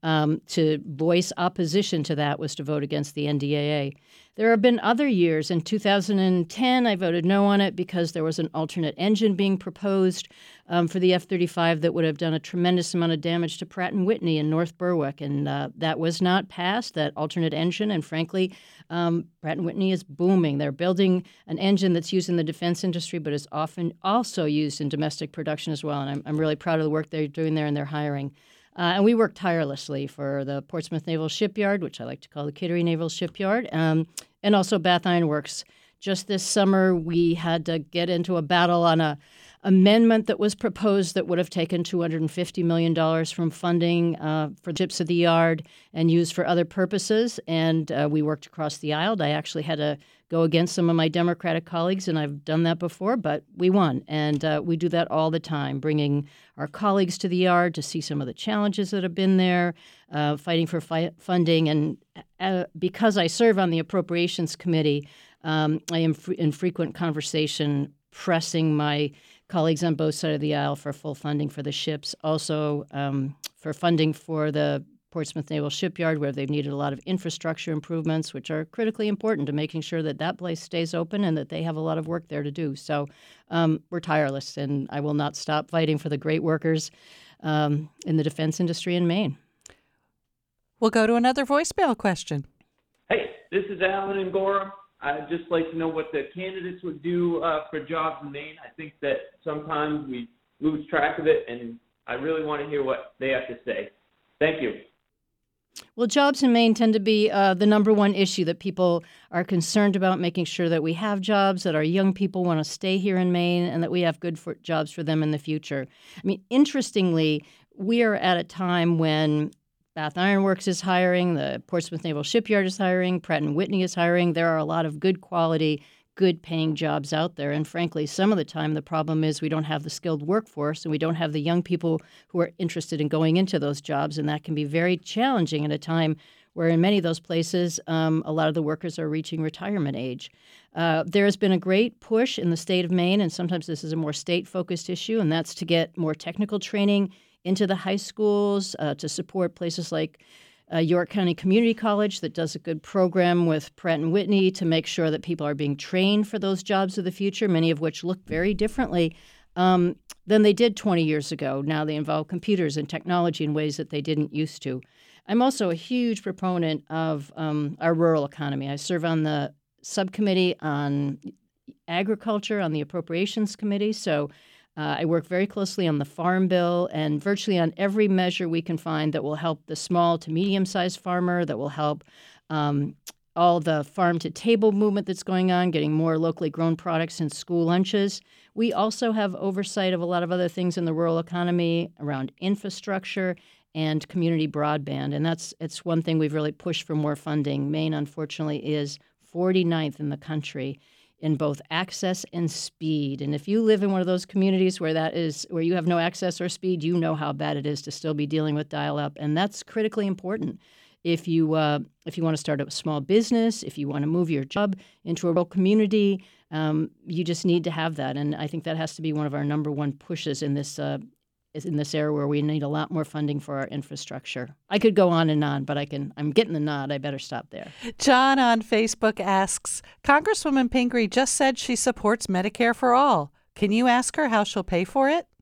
to voice opposition to that was to vote against the NDAA. There have been other years. In 2010, I voted no on it because there was an alternate engine being proposed for the F-35 that would have done a tremendous amount of damage to Pratt & Whitney in North Berwick, and that was not passed, that alternate engine, and frankly, Pratt & Whitney is booming. They're building an engine that's used in the defense industry but is often also used in domestic production as well, and I'm really proud of the work they're doing there and their hiring. And we work tirelessly for the Portsmouth Naval Shipyard, which I like to call the Kittery Naval Shipyard, and also Bath Iron Works. Just this summer, we had to get into a battle on a amendment that was proposed that would have taken $250 million from funding for ships of the yard and used for other purposes, and we worked across the aisle. I actually had to go against some of my Democratic colleagues, and I've done that before, but we won. And we do that all the time, bringing our colleagues to the yard to see some of the challenges that have been there, fighting for funding. And because I serve on the Appropriations Committee, I am in frequent conversation pressing my colleagues on both sides of the aisle for full funding for the ships, also for funding for the Portsmouth Naval Shipyard, where they've needed a lot of infrastructure improvements, which are critically important to making sure that that place stays open and that they have a lot of work there to do. So we're tireless, and I will not stop fighting for the great workers in the defense industry in Maine. We'll go to another voicemail question. Hey, this is Alan in Gorham. I'd just like to know what the candidates would do for jobs in Maine. I think that sometimes we lose track of it, and I really want to hear what they have to say. Thank you. Well, jobs in Maine tend to be the number one issue that people are concerned about, making sure that we have jobs, that our young people want to stay here in Maine, and that we have good jobs for them in the future. I mean, interestingly, we are at a time when Bath Iron Works is hiring, the Portsmouth Naval Shipyard is hiring, Pratt & Whitney is hiring. There are a lot of good quality, good-paying jobs out there. And frankly, some of the time the problem is we don't have the skilled workforce and we don't have the young people who are interested in going into those jobs, and that can be very challenging at a time where in many of those places a lot of the workers are reaching retirement age. There has been a great push in the state of Maine, and sometimes this is a more state-focused issue, and that's to get more technical training into the high schools, to support places like York County Community College that does a good program with Pratt & Whitney to make sure that people are being trained for those jobs of the future, many of which look very differently than they did 20 years ago. Now they involve computers and technology in ways that they didn't used to. I'm also a huge proponent of our rural economy. I serve on the subcommittee on agriculture, on the appropriations committee, so I work very closely on the Farm Bill and virtually on every measure we can find that will help the small to medium-sized farmer, that will help all the farm-to-table movement that's going on, getting more locally grown products in school lunches. We also have oversight of a lot of other things in the rural economy around infrastructure and community broadband, and it's one thing we've really pushed for more funding. Maine, unfortunately, is 49th in the country in both access and speed. And if you live in one of those communities where you have no access or speed, you know how bad it is to still be dealing with dial-up, and that's critically important. If you want to start a small business, if you want to move your job into a rural community, you just need to have that. And I think that has to be one of our number one pushes in this era where we need a lot more funding for our infrastructure. I could go on and on, but I'm getting the nod. I better stop there. John on Facebook asks, Congresswoman Pingree just said she supports Medicare for all. Can you ask her how she'll pay for it?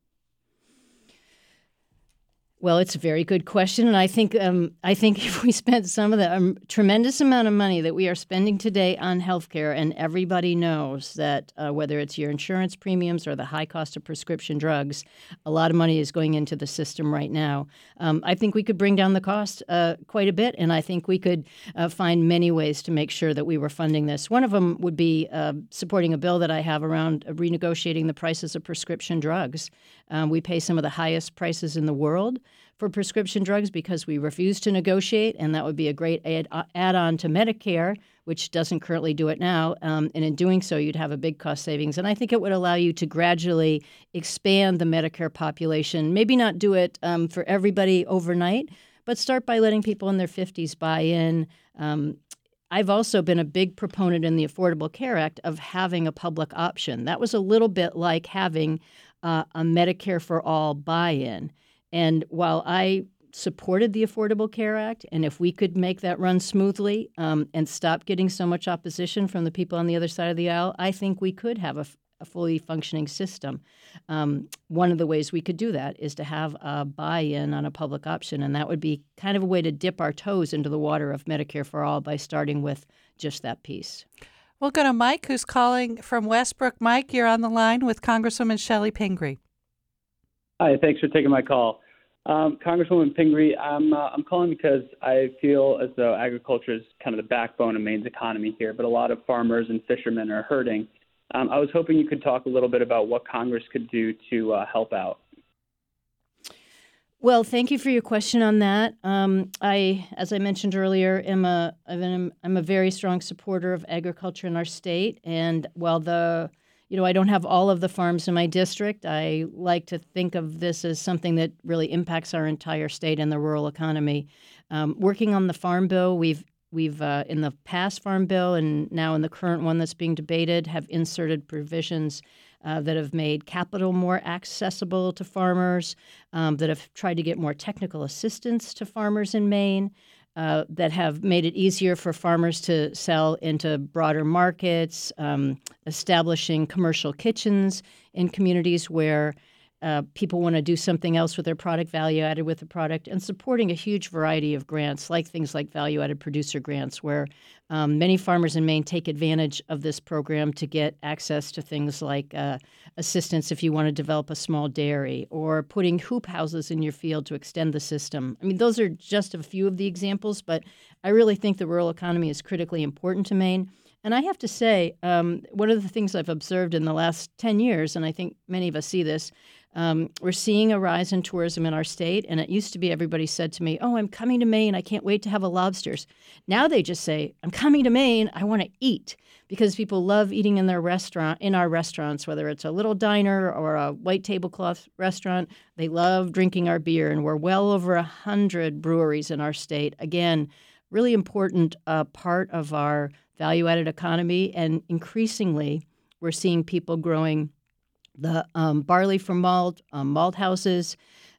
Well, it's a very good question, and I think if we spent some of the tremendous amount of money that we are spending today on healthcare, and everybody knows that whether it's your insurance premiums or the high cost of prescription drugs, a lot of money is going into the system right now. I think we could bring down the cost quite a bit, and I think we could find many ways to make sure that we were funding this. One of them would be supporting a bill that I have around renegotiating the prices of prescription drugs. We pay some of the highest prices in the world for prescription drugs because we refuse to negotiate, and that would be a great add-on to Medicare, which doesn't currently do it now. And in doing so, you'd have a big cost savings. And I think it would allow you to gradually expand the Medicare population, maybe not do it for everybody overnight, but start by letting people in their 50s buy in. I've also been a big proponent in the Affordable Care Act of having a public option. That was a little bit like having a Medicare for all buy-in. And while I supported the Affordable Care Act, and if we could make that run smoothly and stop getting so much opposition from the people on the other side of the aisle, I think we could have a fully functioning system. One of the ways we could do that is to have a buy-in on a public option, and that would be kind of a way to dip our toes into the water of Medicare for all by starting with just that piece. We'll go to Mike, who's calling from Westbrook. Mike, you're on the line with Congresswoman Shelley Pingree. Hi, thanks for taking my call. Congresswoman Pingree, I'm calling because I feel as though agriculture is kind of the backbone of Maine's economy here, but a lot of farmers and fishermen are hurting. I was hoping you could talk a little bit about what Congress could do to help out. Well, thank you for your question on that. As I mentioned earlier, I'm a very strong supporter of agriculture in our state, and while I don't have all of the farms in my district, I like to think of this as something that really impacts our entire state and the rural economy. Working on the Farm Bill, we've in the past Farm Bill and now in the current one that's being debated have inserted provisions that have made capital more accessible to farmers, that have tried to get more technical assistance to farmers in Maine, that have made it easier for farmers to sell into broader markets, establishing commercial kitchens in communities where people want to do something else with their product, value added with the product, and supporting a huge variety of grants, like things like value added producer grants, where many farmers in Maine take advantage of this program to get access to things like assistance if you want to develop a small dairy, or putting hoop houses in your field to extend the system. I mean, those are just a few of the examples, but I really think the rural economy is critically important to Maine. And I have to say, one of the things I've observed in the last 10 years, and I think many of us see this, we're seeing a rise in tourism in our state. And it used to be everybody said to me, "Oh, I'm coming to Maine. I can't wait to have a lobsters." Now they just say, "I'm coming to Maine. I want to eat," because people love eating in our restaurants, whether it's a little diner or a white tablecloth restaurant. They love drinking our beer, and we're well over 100 breweries in our state. Again, really important part of our value-added economy, and increasingly we're seeing people growing the barley from malt, malt houses,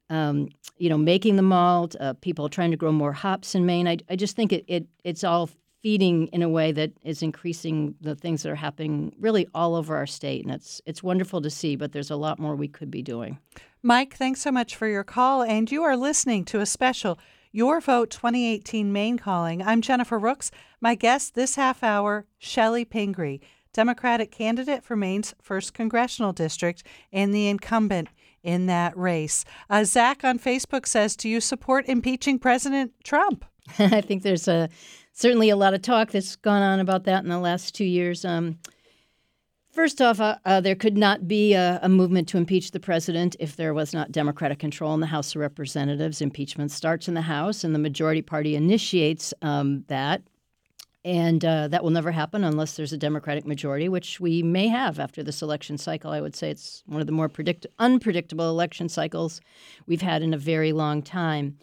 making the malt, people trying to grow more hops in Maine. I just think it's all feeding in a way that is increasing the things that are happening really all over our state, and it's wonderful to see, but there's a lot more we could be doing. Mike, thanks so much for your call, and you are listening to a special Your Vote 2018 Maine Calling. I'm Jennifer Rooks. My guest this half hour, Shelley Pingree, Democratic candidate for Maine's 1st Congressional District and the incumbent in that race. Zach on Facebook says, do you support impeaching President Trump? I think there's certainly a lot of talk that's gone on about that in the last 2 years. First off, there could not be a movement to impeach the president if there was not Democratic control in the House of Representatives. Impeachment starts in the House, and the majority party initiates that. And that will never happen unless there's a Democratic majority, which we may have after this election cycle. I would say it's one of the more unpredictable election cycles we've had in a very long time.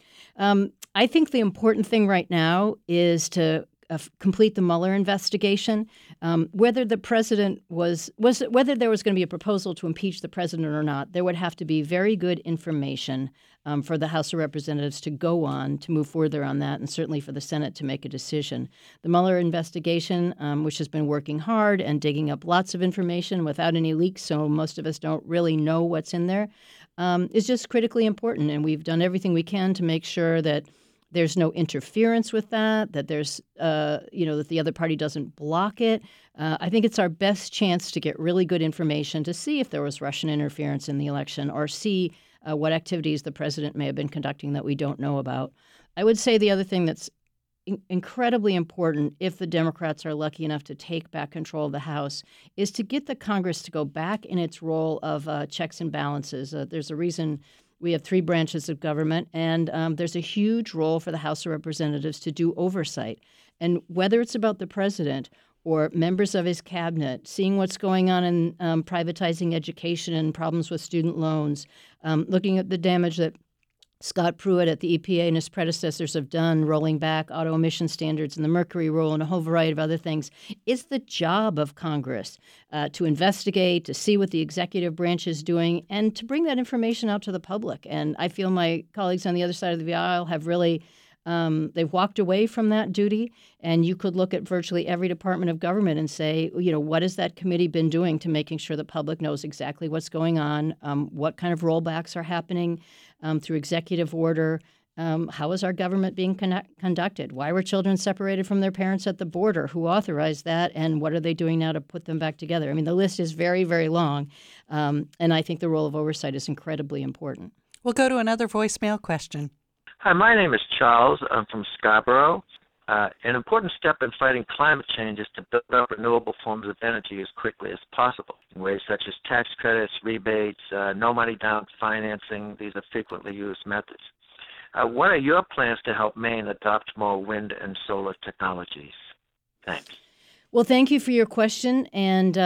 I think the important thing right now is to complete the Mueller investigation. Whether the president whether there was going to be a proposal to impeach the president or not, there would have to be very good information for the House of Representatives to go on to move further on that, and certainly for the Senate to make a decision. The Mueller investigation, which has been working hard and digging up lots of information without any leaks, so most of us don't really know what's in there, is just critically important. And we've done everything we can to make sure that there's no interference with that there's, that the other party doesn't block it. I think it's our best chance to get really good information to see if there was Russian interference in the election, or see what activities the president may have been conducting that we don't know about. I would say the other thing that's incredibly important, if the Democrats are lucky enough to take back control of the House, is to get the Congress to go back in its role of checks and balances. There's a reason we have 3 branches of government, and there's a huge role for the House of Representatives to do oversight. And whether it's about the president or members of his cabinet, seeing what's going on in privatizing education and problems with student loans, looking at the damage that Scott Pruitt at the EPA and his predecessors have done, rolling back auto emission standards and the mercury rule and a whole variety of other things. It's the job of Congress to investigate, to see what the executive branch is doing, and to bring that information out to the public. And I feel my colleagues on the other side of the aisle have really they've walked away from that duty. And you could look at virtually every department of government and say, what has that committee been doing to making sure the public knows exactly what's going on, what kind of rollbacks are happening through executive order, how is our government being conducted? Why were children separated from their parents at the border? Who authorized that? And what are they doing now to put them back together? I mean, the list is very, very long. And I think the role of oversight is incredibly important. We'll go to another voicemail question. Hi, my name is Charles. I'm from Scarborough. An important step in fighting climate change is to build up renewable forms of energy as quickly as possible in ways such as tax credits, rebates, no money down financing. These are frequently used methods. What are your plans to help Maine adopt more wind and solar technologies? Thanks. Well, thank you for your question, and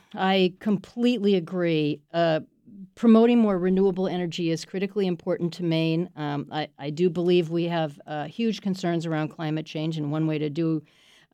I completely agree. Promoting more renewable energy is critically important to Maine. I do believe we have huge concerns around climate change, and one way to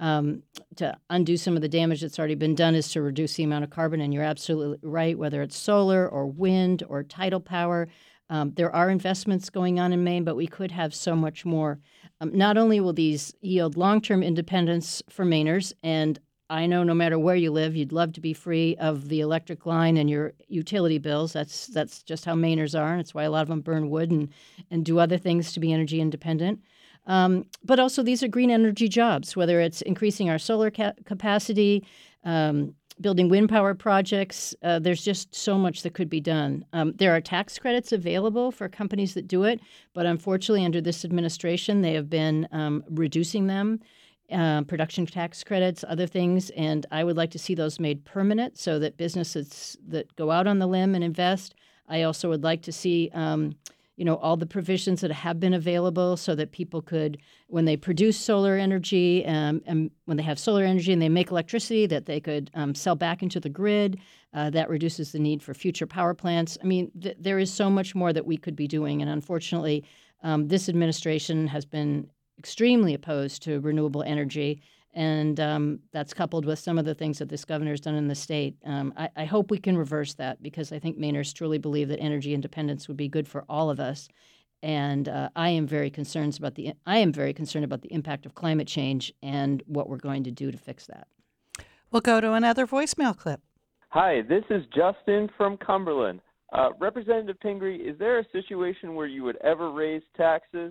undo some of the damage that's already been done is to reduce the amount of carbon. And you're absolutely right, whether it's solar or wind or tidal power. There are investments going on in Maine, but we could have so much more. Not only will these yield long-term independence for Mainers, and I know no matter where you live, you'd love to be free of the electric line and your utility bills. That's just how Mainers are, and it's why a lot of them burn wood and do other things to be energy independent. But also, these are green energy jobs, whether it's increasing our solar capacity, building wind power projects. There's just so much that could be done. There are tax credits available for companies that do it, but unfortunately, under this administration, they have been reducing them, production tax credits, other things, and I would like to see those made permanent so that businesses that go out on the limb and invest. I also would like to see all the provisions that have been available so that people could, when they produce solar energy and when they have solar energy and they make electricity, that they could sell back into the grid. That reduces the need for future power plants. I mean, there is so much more that we could be doing. And unfortunately, this administration has been extremely opposed to renewable energy. And that's coupled with some of the things that this governor has done in the state. I hope we can reverse that because I think Mainers truly believe that energy independence would be good for all of us. And I am very concerned about the impact of climate change and what we're going to do to fix that. We'll go to another voicemail clip. Hi, this is Justin from Cumberland. Representative Pingree, is there a situation where you would ever raise taxes?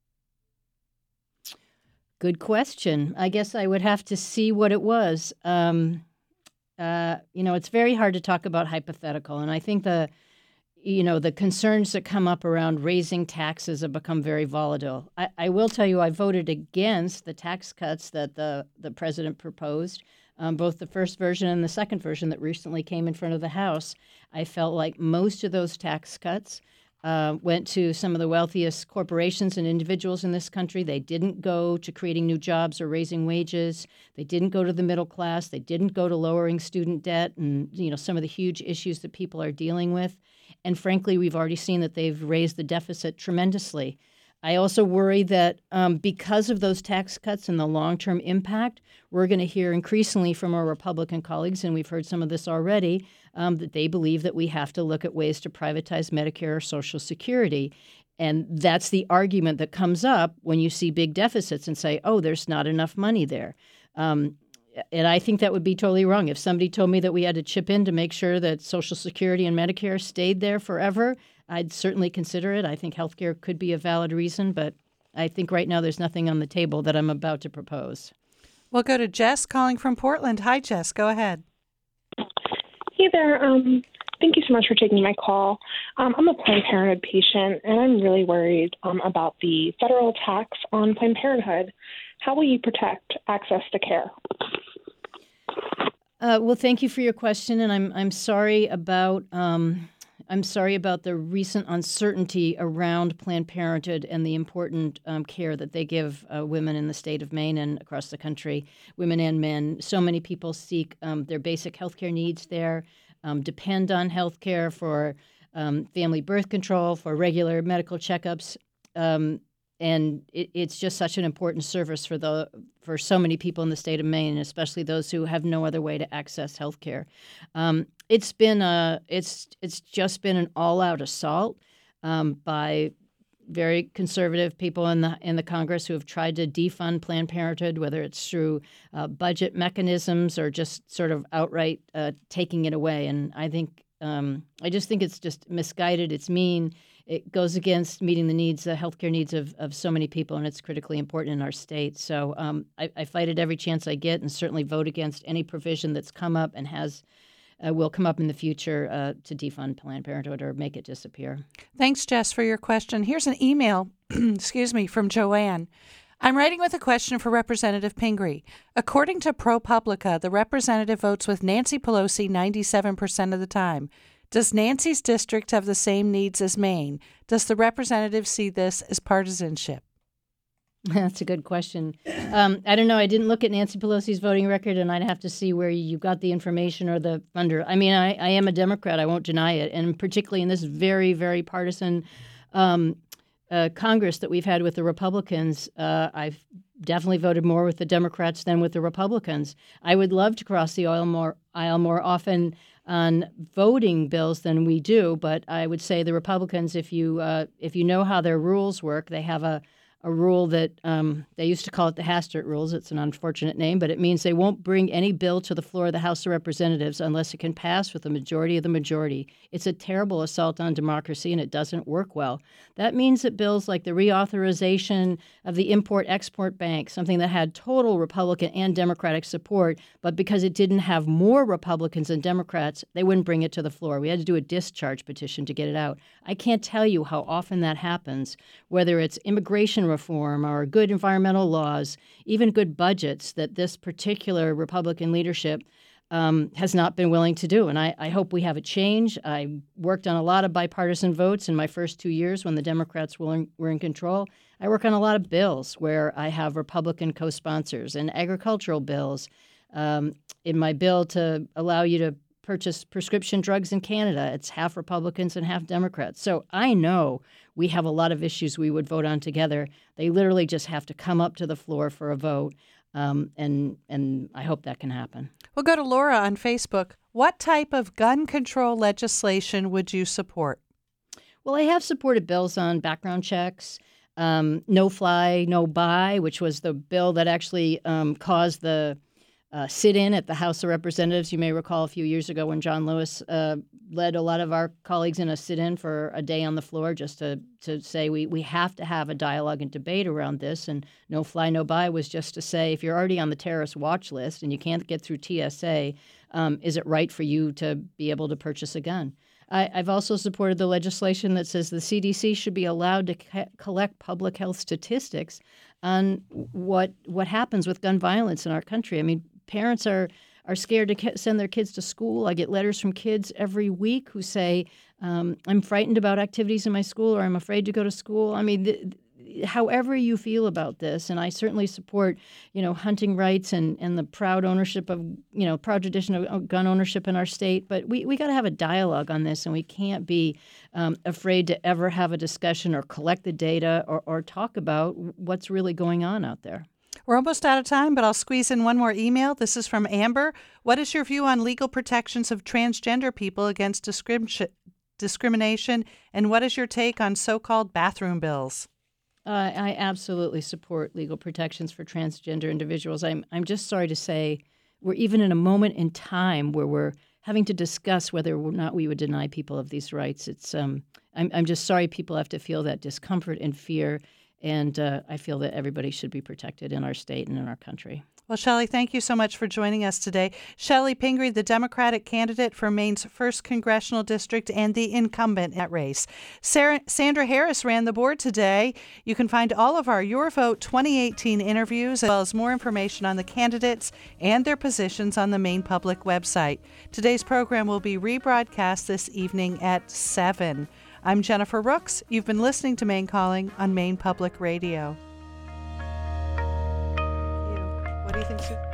Good question. I guess I would have to see what it was. It's very hard to talk about hypothetical, and I think the concerns that come up around raising taxes have become very volatile. I will tell you, I voted against the tax cuts that the president proposed, both the first version and the second version that recently came in front of the House. I felt like most of those tax cuts went to some of the wealthiest corporations and individuals in this country. They didn't go to creating new jobs or raising wages. They didn't go to the middle class. They didn't go to lowering student debt and some of the huge issues that people are dealing with. And frankly, we've already seen that they've raised the deficit tremendously. I also worry that because of those tax cuts and the long-term impact, we're going to hear increasingly from our Republican colleagues, and we've heard some of this already, that they believe that we have to look at ways to privatize Medicare or Social Security. And that's the argument that comes up when you see big deficits and say, oh, there's not enough money there. And I think that would be totally wrong. If somebody told me that we had to chip in to make sure that Social Security and Medicare stayed there forever, I'd certainly consider it. I think healthcare could be a valid reason, but I think right now there's nothing on the table that I'm about to propose. We'll go to Jess calling from Portland. Hi, Jess. Go ahead. Hey there. Thank you so much for taking my call. I'm a Planned Parenthood patient, and I'm really worried about the federal tax on Planned Parenthood. How will you protect access to care? Well, thank you for your question, and I'm sorry about the recent uncertainty around Planned Parenthood and the important care that they give women in the state of Maine and across the country, women and men. So many people seek their basic health care needs there, depend on health care for family birth control, for regular medical checkups. And it's just such an important service for so many people in the state of Maine, especially those who have no other way to access health care. It's just been an all-out assault by very conservative people in the Congress who have tried to defund Planned Parenthood, whether it's through budget mechanisms or just sort of outright taking it away. And I just think it's just misguided. It's mean. It goes against meeting the healthcare needs of so many people, and it's critically important in our state. So I fight it every chance I get, and certainly vote against any provision that's come up and will come up in the future to defund Planned Parenthood or make it disappear. Thanks, Jess, for your question. Here's an email, from Joanne. I'm writing with a question for Representative Pingree. According to ProPublica, the representative votes with Nancy Pelosi 97% of the time. Does Nancy's district have the same needs as Maine? Does the representative see this as partisanship? That's a good question. I don't know. I didn't look at Nancy Pelosi's voting record, and I'd have to see where you got the information or the funder. I mean, I am a Democrat. I won't deny it. And particularly in this very, very partisan Congress that we've had with the Republicans, I've definitely voted more with the Democrats than with the Republicans. I would love to cross the aisle more often on voting bills than we do, but I would say the Republicans, if you know how their rules work, they have a a rule that they used to call it the Hastert rules. It's an unfortunate name, but it means they won't bring any bill to the floor of the House of Representatives unless it can pass with a majority of the majority. It's a terrible assault on democracy, and it doesn't work well. That means that bills like the reauthorization of the Import-Export Bank, something that had total Republican and Democratic support, but because it didn't have more Republicans than Democrats, they wouldn't bring it to the floor. We had to do a discharge petition to get it out. I can't tell you how often that happens, whether it's immigration reform or good environmental laws, even good budgets, that this particular Republican leadership has not been willing to do. And I hope we have a change. I worked on a lot of bipartisan votes in my first 2 years when the Democrats were in control. I work on a lot of bills where I have Republican co-sponsors and agricultural bills. In my bill to allow you to purchase prescription drugs in Canada, it's half Republicans and half Democrats. So I know we have a lot of issues we would vote on together. They literally just have to come up to the floor for a vote, and I hope that can happen. We'll go to Laura on Facebook. What type of gun control legislation would you support? Well, I have supported bills on background checks, no fly, no buy, which was the bill that actually caused the sit-in at the House of Representatives. You may recall a few years ago when John Lewis led a lot of our colleagues in a sit-in for a day on the floor just to say we have to have a dialogue and debate around this. And no fly, no buy was just to say if you're already on the terrorist watch list and you can't get through TSA, is it right for you to be able to purchase a gun? I've also supported the legislation that says the CDC should be allowed to collect public health statistics on what happens with gun violence in our country. I mean, parents are scared to send their kids to school. I get letters from kids every week who say, I'm frightened about activities in my school, or I'm afraid to go to school. I mean, however you feel about this, and I certainly support, hunting rights and the proud ownership of, proud tradition of gun ownership in our state. But we got to have a dialogue on this, and we can't be afraid to ever have a discussion or collect the data or talk about what's really going on out there. We're almost out of time, but I'll squeeze in one more email. This is from Amber. What is your view on legal protections of transgender people against discrimination, and what is your take on so-called bathroom bills? I absolutely support legal protections for transgender individuals. I'm just sorry to say we're even in a moment in time where we're having to discuss whether or not we would deny people of these rights. It's I'm just sorry people have to feel that discomfort and fear. And I feel that everybody should be protected in our state and in our country. Well, Shelley, thank you so much for joining us today. Shelley Pingree, the Democratic candidate for Maine's 1st Congressional District and the incumbent in that race. Sandra Harris ran the board today. You can find all of our Your Vote 2018 interviews, as well as more information on the candidates and their positions on the Maine Public website. Today's program will be rebroadcast this evening at 7. I'm Jennifer Rooks. You've been listening to Maine Calling on Maine Public Radio. What do you think, Sue?